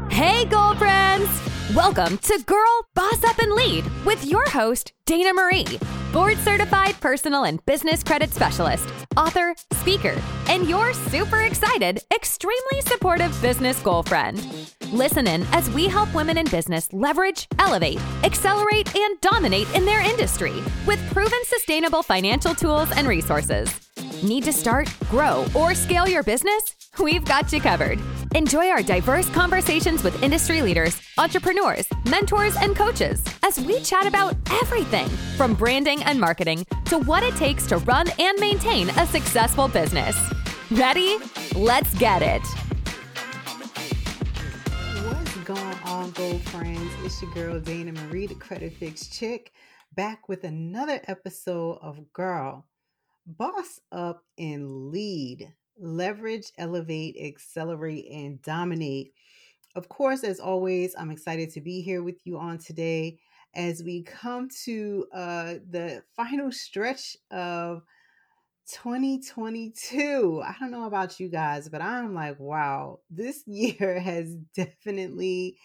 Hey, girlfriends! Welcome to Girl, Boss Up, and Lead with your host, Dana Marie, board-certified personal and business credit specialist, author, speaker, and your super excited, extremely supportive business girlfriend. Listen in as we help women in business leverage, elevate, accelerate, and dominate in their industry with proven sustainable financial tools and resources. Need to start, grow, or scale your business? We've got you covered. Enjoy our diverse conversations with industry leaders, entrepreneurs, mentors, and coaches as we chat about everything from branding and marketing to what it takes to run and maintain a successful business. Ready? Let's get it. What's going on, girlfriends? It's your girl, Dana Marie, the Credit Fix Chick, back with another episode of Girl, Boss Up, and Lead. Leverage, elevate, accelerate, and dominate. Of course, as always, I'm excited to be here with you on today as we come to the final stretch of 2022. I don't know about you guys, but I'm like, wow, this year has definitely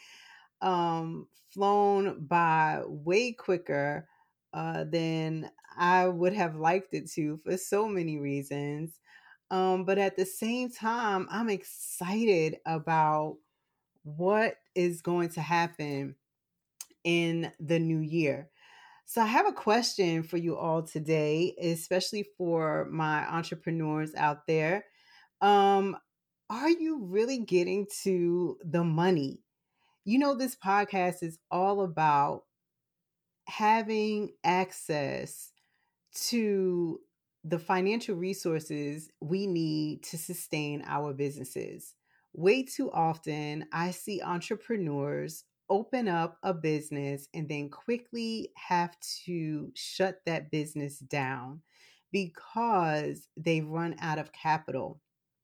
flown by way quicker than I would have liked it to for so many reasons. But at the same time, I'm excited about what is going to happen in the new year. So I have a question for you all today, especially for my entrepreneurs out there. Um, are you really getting to the money? You know, this podcast is all about having access to the financial resources we need to sustain our businesses. Way too often, I see entrepreneurs open up a business and then quickly have to shut that business down because they've run out of capital.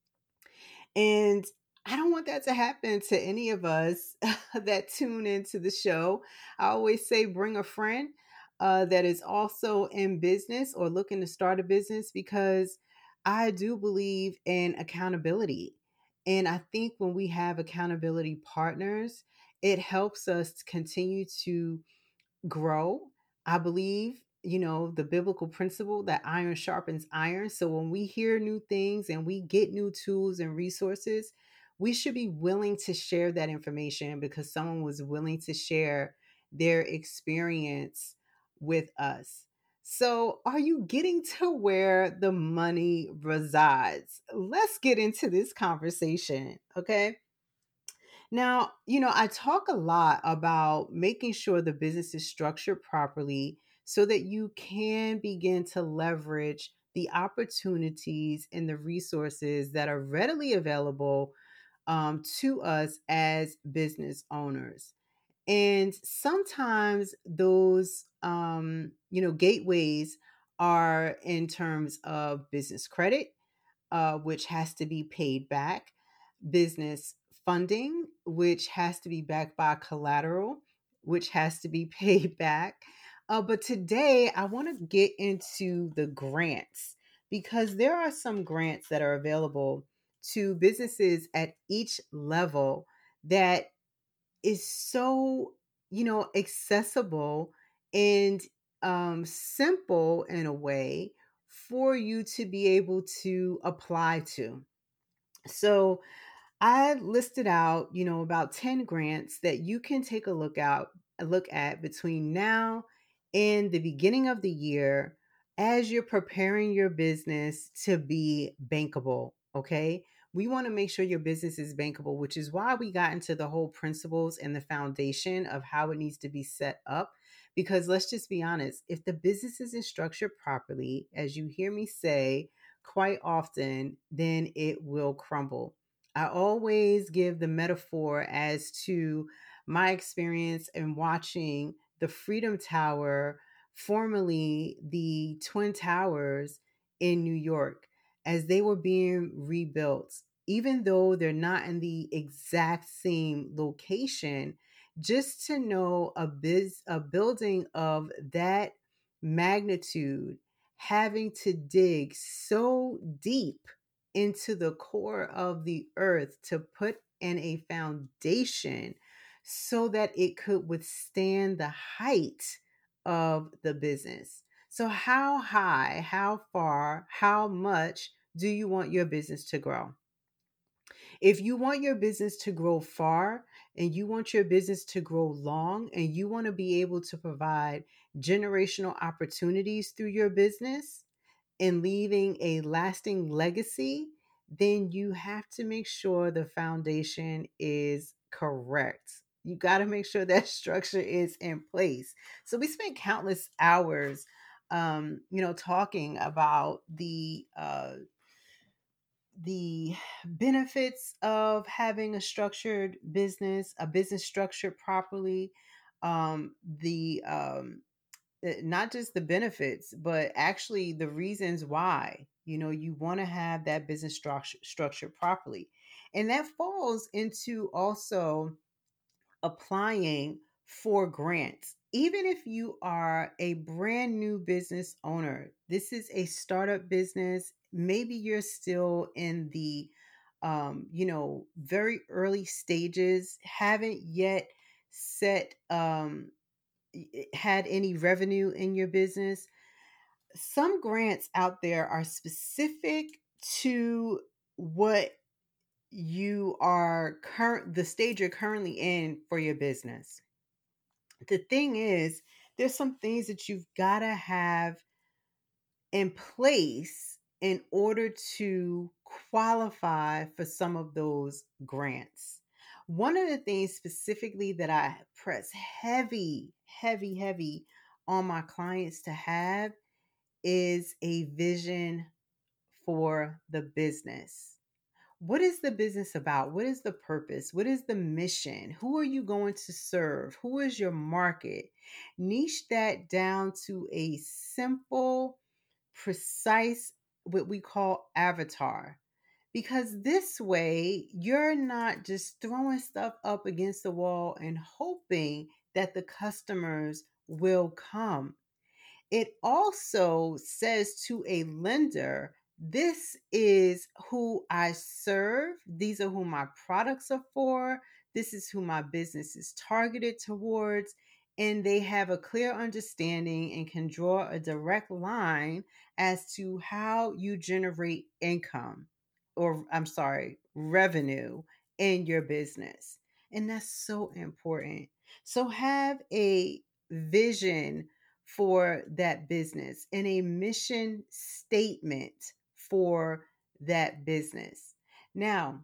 And I don't want that to happen to any of us that tune into the show. I always say bring a friend that is also in business or looking to start a business because I do believe in accountability. And I think when we have accountability partners, it helps us to continue to grow. I believe, the biblical principle that iron sharpens iron. So when we hear new things and we get new tools and resources, we should be willing to share that information because someone was willing to share their experience with us. So, are you getting to where the money resides? Let's get into this conversation, okay? Now, I talk a lot about making sure the business is structured properly so that you can begin to leverage the opportunities and the resources that are readily available to us as business owners. And sometimes those, gateways are in terms of business credit, which has to be paid back, business funding, which has to be backed by collateral, which has to be paid back. But today, I want to get into the grants because there are some grants that are available to businesses at each level that is so, accessible and simple in a way for you to be able to apply to. So I listed out, about 10 grants that you can take a look at between now and the beginning of the year as you're preparing your business to be bankable, okay? We want to make sure your business is bankable, which is why we got into the whole principles and the foundation of how it needs to be set up. Because let's just be honest, if the business isn't structured properly, as you hear me say quite often, then it will crumble. I always give the metaphor as to my experience in watching the Freedom Tower, formerly the Twin Towers in New York, as they were being rebuilt. Even though they're not in the exact same location, just to know a building of that magnitude having to dig so deep into the core of the earth to put and a foundation so that it could withstand the height of the business. So, how high, how far, how much do you want your business to grow? If you want your business to grow far and you want your business to grow long and you want to be able to provide generational opportunities through your business and leaving a lasting legacy, then you have to make sure the foundation is correct. You got to make sure that structure is in place. So we spent countless hours, talking about the benefits of having a structured business, a business structured properly, the not just the benefits, but actually the reasons why you want to have that business structured properly, and that falls into also applying for grants. Even if you are a brand new business owner, this is a startup business, maybe you're still in the very early stages, haven't yet set had any revenue in your business. Some grants out there are specific to what you are the stage you're currently in for your business. The thing is, there's some things that you've got to have in place in order to qualify for some of those grants. One of the things specifically that I press heavy on my clients to have is a vision for the business. What is the business about? What is the purpose? What is the mission? Who are you going to serve? Who is your market? Niche that down to a simple, precise, what we call avatar. Because this way, you're not just throwing stuff up against the wall and hoping that the customers will come. It also says to a lender, this is who I serve. These are who my products are for. This is who my business is targeted towards. And they have a clear understanding and can draw a direct line as to how you generate income, or I'm sorry, revenue in your business. And that's so important. So have a vision for that business and a mission statement for that business. Now,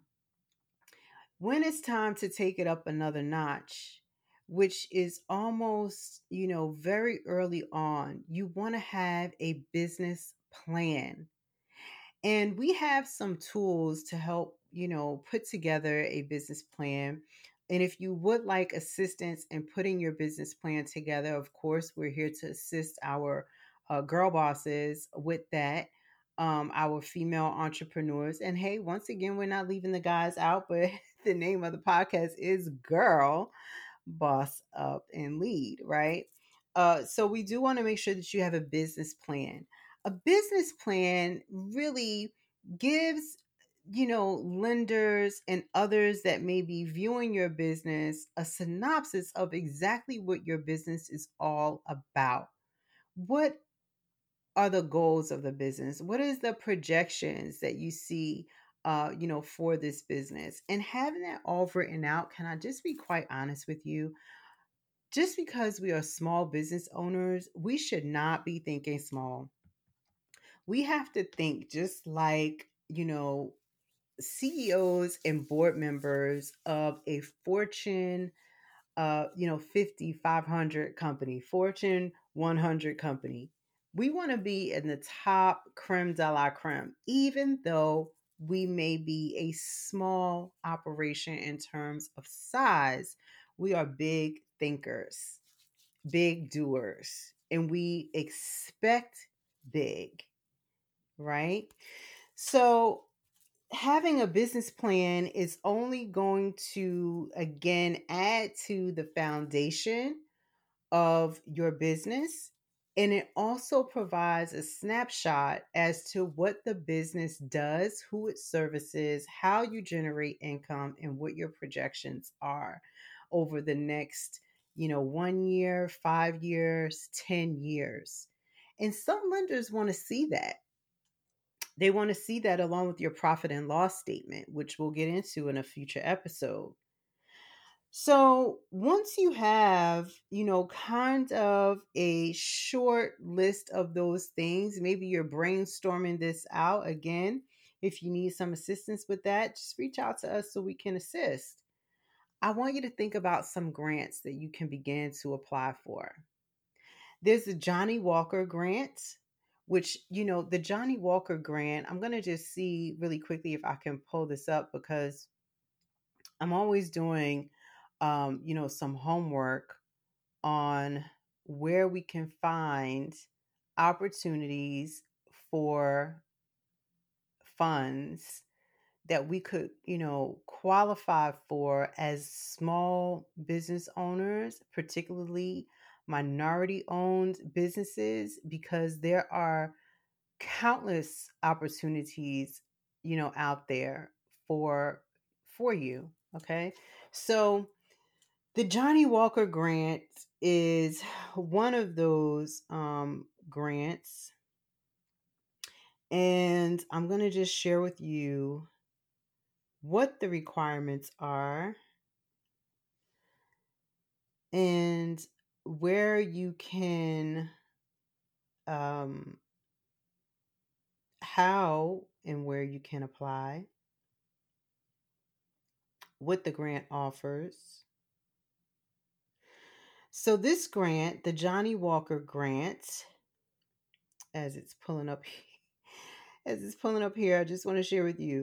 when it's time to take it up another notch, which is almost, very early on, you want to have a business plan. And we have some tools to help, put together a business plan. And if you would like assistance in putting your business plan together, of course, we're here to assist our girl bosses with that, our female entrepreneurs. And hey, once again, we're not leaving the guys out, but the name of the podcast is Girl Boss Up and Lead, right? So we do want to make sure that you have a business plan. A business plan really gives, lenders and others that may be viewing your business a synopsis of exactly what your business is all about. What are the goals of the business? What is the projections that you see, for this business? And having that all written out, can I just be quite honest with you? Just because we are small business owners, we should not be thinking small. We have to think just like, CEOs and board members of a Fortune 50, 500 company, Fortune 100 company. We want to be in the top creme de la creme, even though we may be a small operation in terms of size. We are big thinkers, big doers, and we expect big, right? So, having a business plan is only going to, again, add to the foundation of your business And it also provides a snapshot as to what the business does, who it services, how you generate income, and what your projections are over the next, 1 year, 5 years, 10 years. And some lenders want to see that. They want to see that along with your profit and loss statement, which we'll get into in a future episode. So once you have, kind of a short list of those things, maybe you're brainstorming this out again. If you need some assistance with that, just reach out to us so we can assist. I want you to think about some grants that you can begin to apply for. There's the Johnny Walker grant, which, the Johnny Walker grant, I'm going to just see really quickly if I can pull this up because I'm always doing, some homework on where we can find opportunities for funds that we could, qualify for as small business owners, particularly minority owned businesses, because there are countless opportunities, out there for you. Okay. So the Johnny Walker grant is one of those grants. And I'm going to just share with you what the requirements are and where you can, um, how and where you can apply, what the grant offers. So, this grant, the Johnny Walker grant, as it's pulling up, here, I just want to share with you.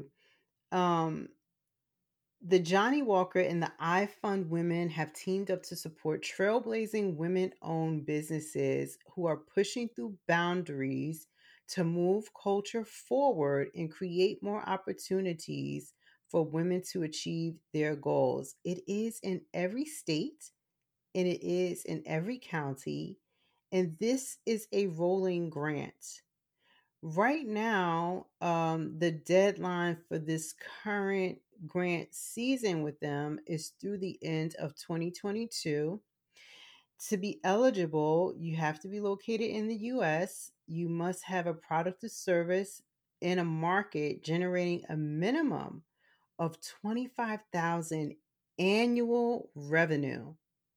The Johnny Walker and the iFund Women have teamed up to support trailblazing women owned businesses who are pushing through boundaries to move culture forward and create more opportunities for women to achieve their goals. It is in every state and it is in every county, and this is a rolling grant. Right now, the deadline for this current grant season with them is through the end of 2022. To be eligible, you have to be located in the US. You must have a product or service in a market generating a minimum of 25,000 annual revenue.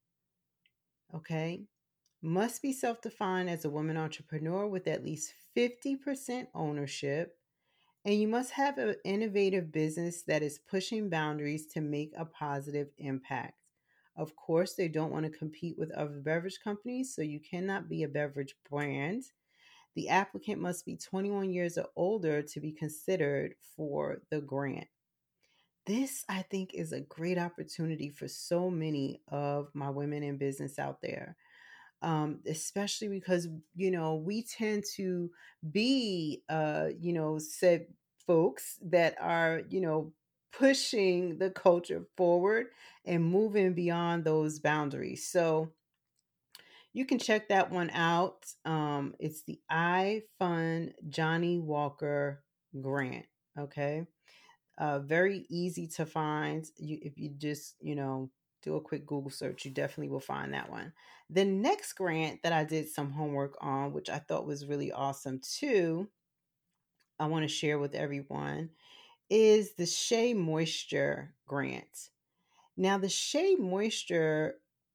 Okay? Must be self-defined as a woman entrepreneur with at least 50% ownership, and you must have an innovative business that is pushing boundaries to make a positive impact. Of course, they don't want to compete with other beverage companies, so you cannot be a beverage brand. The applicant must be 21 years or older to be considered for the grant. This, I think, is a great opportunity for so many of my women in business out there. Especially because, we tend to be, said folks that are, pushing the culture forward and moving beyond those boundaries. So you can check that one out. It's the iFund Johnny Walker grant. Okay. Very easy to find. If you just, do a quick Google search, you definitely will find that one. The next grant that I did some homework on, which I thought was really awesome too, I want to share with everyone, is the Shea Moisture grant. Now, the Shea Moisture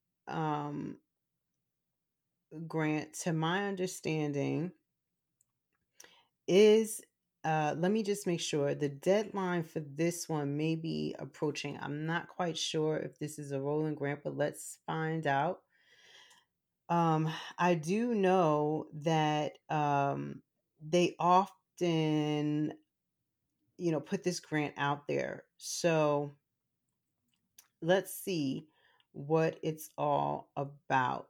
grant, to my understanding, is let me just make sure the deadline for this one may be approaching. I'm not quite sure if this is a rolling grant, but let's find out. I do know that they often, put this grant out there. So let's see what it's all about.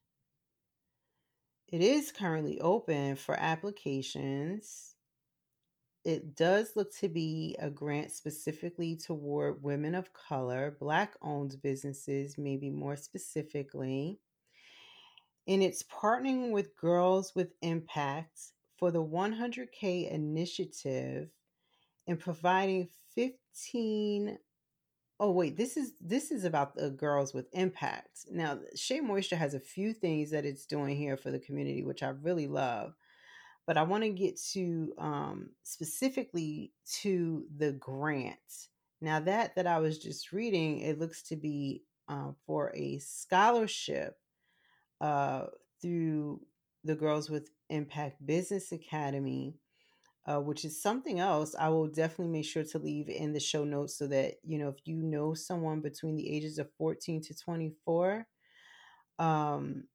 It is currently open for applications. It does look to be a grant specifically toward women of color, Black owned businesses, maybe more specifically. And it's partnering with Girls with Impact for the 100K initiative and providing 15. Oh wait, this is about the Girls with Impact. Now, Shea Moisture has a few things that it's doing here for the community, which I really love. But I want to get to specifically to the grant. Now that I was just reading, it looks to be for a scholarship uh, through the Girls with Impact Business Academy, which is something else I will definitely make sure to leave in the show notes so that, if you know someone between the ages of 14 to 24, um,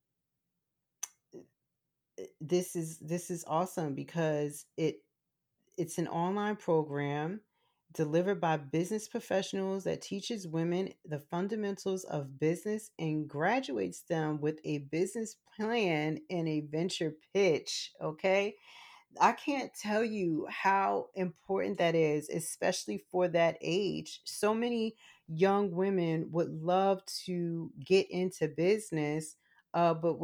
this is awesome because it's an online program delivered by business professionals that teaches women the fundamentals of business and graduates them with a business plan and a venture pitch. Okay. I can't tell you how important that is, especially for that age. So many young women would love to get into business, but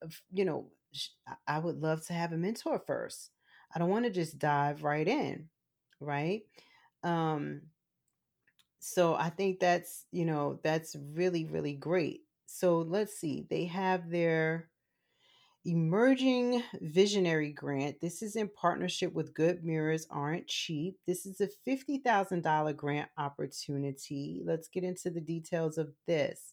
I would love to have a mentor first. I don't want to just dive right in, right? Um, so I think that's really, really great. So let's see. They have their Emerging Visionary Grant. This is in partnership with Good Mirrors Aren't Cheap. This is a $50,000 grant opportunity. Let's get into the details of this.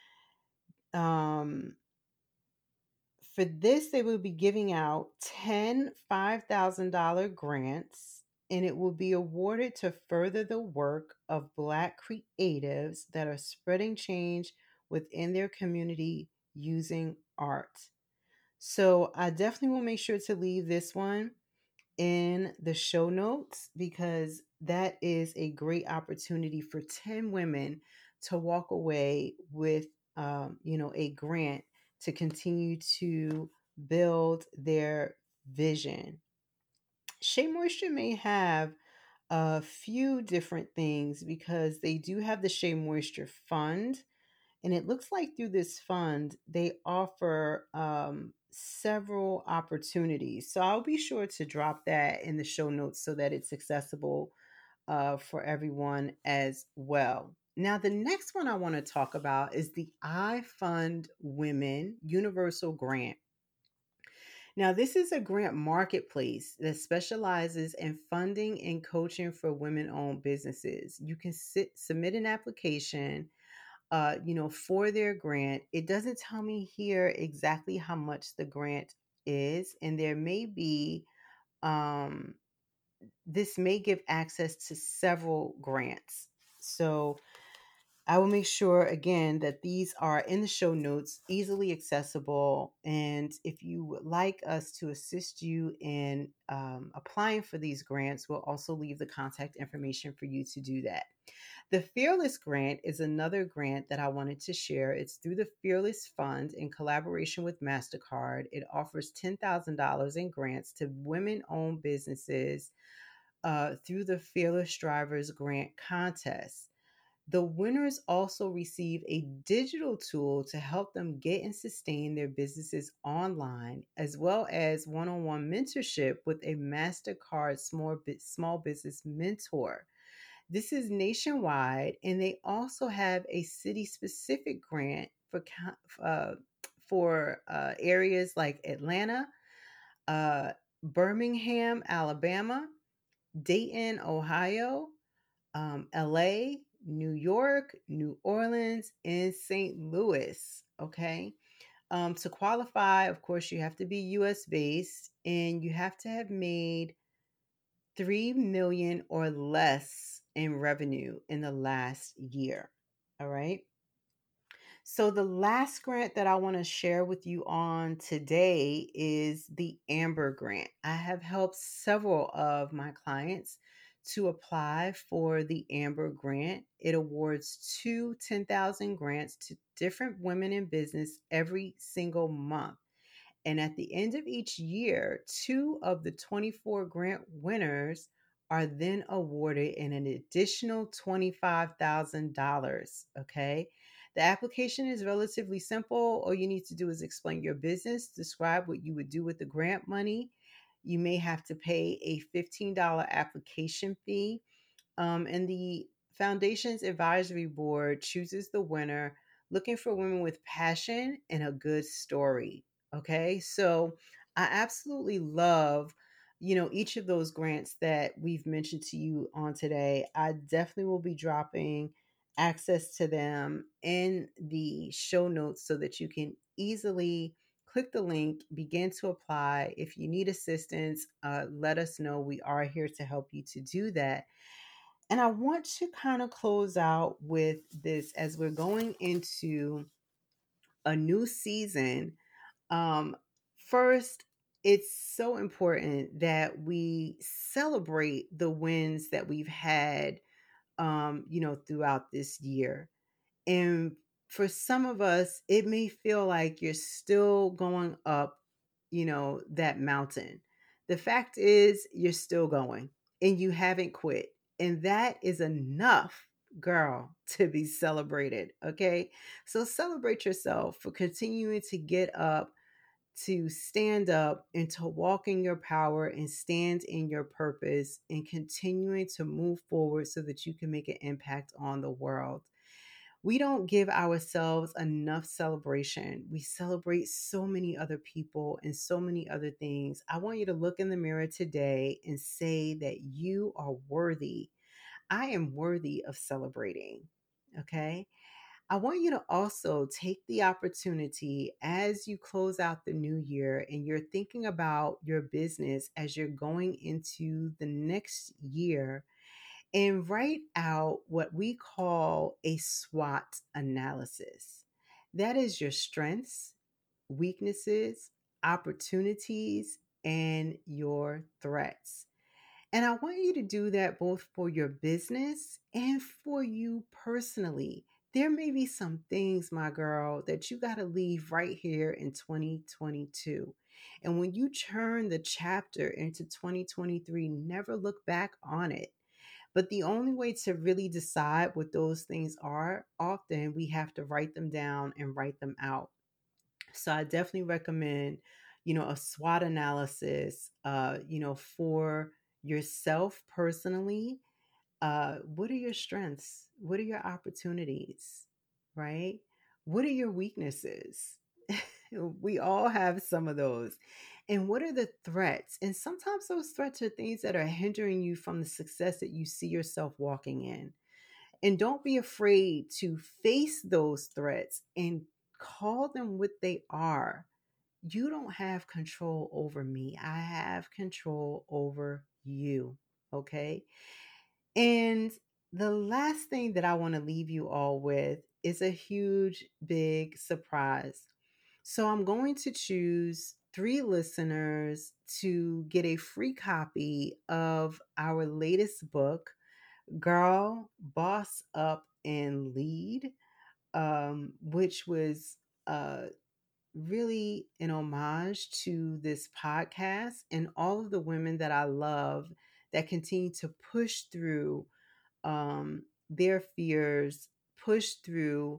Um, for this, they will be giving out 10 $5,000 grants, and it will be awarded to further the work of Black creatives that are spreading change within their community using art. So I definitely will make sure to leave this one in the show notes because that is a great opportunity for 10 women to walk away with, a grant to continue to build their vision. Shea Moisture may have a few different things because they do have the Shea Moisture Fund, and it looks like through this fund, they offer several opportunities. So I'll be sure to drop that in the show notes so that it's accessible for everyone as well. Now, the next one I want to talk about is the I Fund Women Universal Grant. Now, this is a grant marketplace that specializes in funding and coaching for women owned businesses. You can submit an application for their grant. It doesn't tell me here exactly how much the grant is, and there may be, this may give access to several grants. So I will make sure again that these are in the show notes, easily accessible. And if you would like us to assist you in applying for these grants, we'll also leave the contact information for you to do that. The Fearless Grant is another grant that I wanted to share. It's through the Fearless Fund in collaboration with MasterCard. It offers $10,000 in grants to women owned businesses through the Fearless Drivers Grant Contest. The winners also receive a digital tool to help them get and sustain their businesses online, as well as one on one mentorship with a MasterCard small business mentor. This is nationwide, and they also have a city specific grant for areas like Atlanta, uh, Birmingham, Alabama, Dayton, Ohio, LA, New York, New Orleans, and St. Louis. Okay. To qualify, of course, you have to be US based and you have to have made 3 million or less in revenue in the last year. All right. So the last grant that I want to share with you on today is the Amber Grant. I have helped several of my clients to apply for the Amber Grant. It awards two 10,000 grants to different women in business every single month. And at the end of each year, two of the 24 grant winners are then awarded an additional $25,000. Okay. The application is relatively simple. All you need to do is explain your business, describe what you would do with the grant money. You may have to pay a $15 application fee, and the foundation's advisory board chooses the winner, looking for women with passion and a good story. Okay, so I absolutely love, each of those grants that we've mentioned to you on today. I definitely will be dropping access to them in the show notes so that you can easily click the link, begin to apply. If you need assistance, let us know. We are here to help you to do that. And I want to kind of close out with this as we're going into a new season. Um, First, it's so important that we celebrate the wins that we've had, throughout this year. And for some of us, it may feel like you're still going up, that mountain. The fact is, you're still going and you haven't quit. And that is enough, girl, to be celebrated. Okay. So celebrate yourself for continuing to get up, to stand up, and to walk in your power and stand in your purpose and continuing to move forward so that you can make an impact on the world. We don't give ourselves enough celebration. We celebrate so many other people and so many other things. I want you to look in the mirror today and say that you are worthy. I am worthy of celebrating. Okay. I want you to also take the opportunity as you close out the new year and you're thinking about your business as you're going into the next year, and write out what we call a SWOT analysis. That is your strengths, weaknesses, opportunities, and your threats. And I want you to do that both for your business and for you personally. There may be some things, my girl, that you got to leave right here in 2022. And when you turn the chapter into 2023, never look back on it. But the only way to really decide what those things are, often we have to write them down and write them out. So I definitely recommend, a SWOT analysis, for yourself personally. What are your strengths? What are your opportunities? Right? What are your weaknesses? We all have some of those. And what are the threats? And sometimes those threats are things that are hindering you from the success that you see yourself walking in. And don't be afraid to face those threats and call them what they are. You don't have control over me. I have control over you. Okay. And the last thing that I want to leave you all with is a huge, big surprise. So I'm going to choose 3 listeners to get a free copy of our latest book, Girl, Boss Up and Lead, which was really an homage to this podcast and all of the women that I love that continue to push through their fears, push through,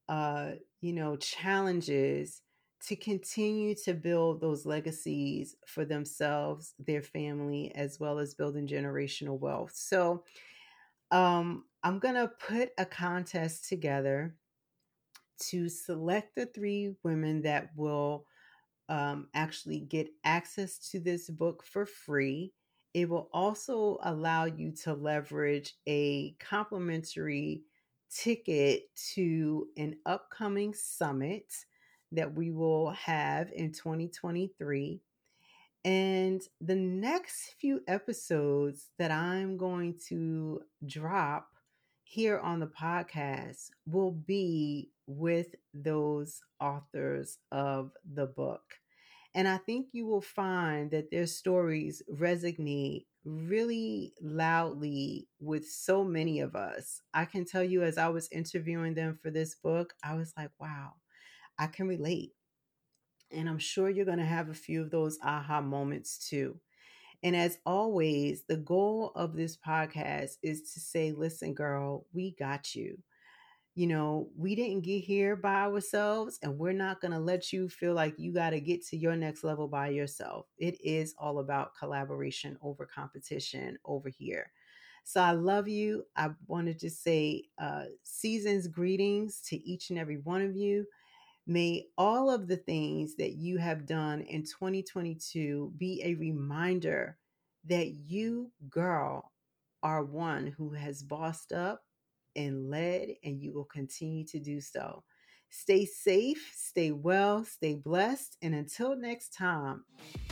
challenges to continue to build those legacies for themselves, their family, as well as building generational wealth. So, I'm going to put a contest together to select the 3 women that will actually get access to this book for free. It will also allow you to leverage a complimentary ticket to an upcoming summit that we will have in 2023. And the next few episodes that I'm going to drop here on the podcast will be with those authors of the book. And I think you will find that their stories resonate really loudly with so many of us. I can tell you, as I was interviewing them for this book, I was like, wow, I can relate. And I'm sure you're going to have a few of those aha moments too. And as always, the goal of this podcast is to say, listen, girl, we got you. We didn't get here by ourselves, and we're not going to let you feel like you got to get to your next level by yourself. It is all about collaboration over competition over here. So I love you. I wanted to say season's greetings to each and every one of you. May all of the things that you have done in 2022 be a reminder that you, girl, are one who has bossed up and led, and you will continue to do so. Stay safe, stay well, stay blessed, and until next time.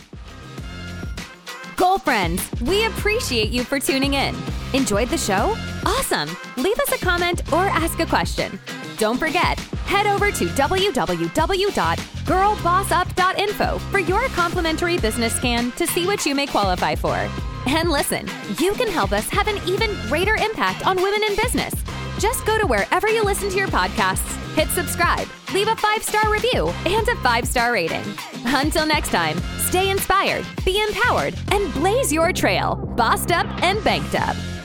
Goal friends, we appreciate you for tuning in. Enjoyed the show? Awesome! Leave us a comment or ask a question. Don't forget, head over to www.girlbossup.info for your complimentary business scan to see what you may qualify for. And listen, you can help us have an even greater impact on women in business. Just go to wherever you listen to your podcasts, hit subscribe, leave a 5-star review, and a 5-star rating. Until next time, stay inspired, be empowered, and blaze your trail, bossed up and banked up.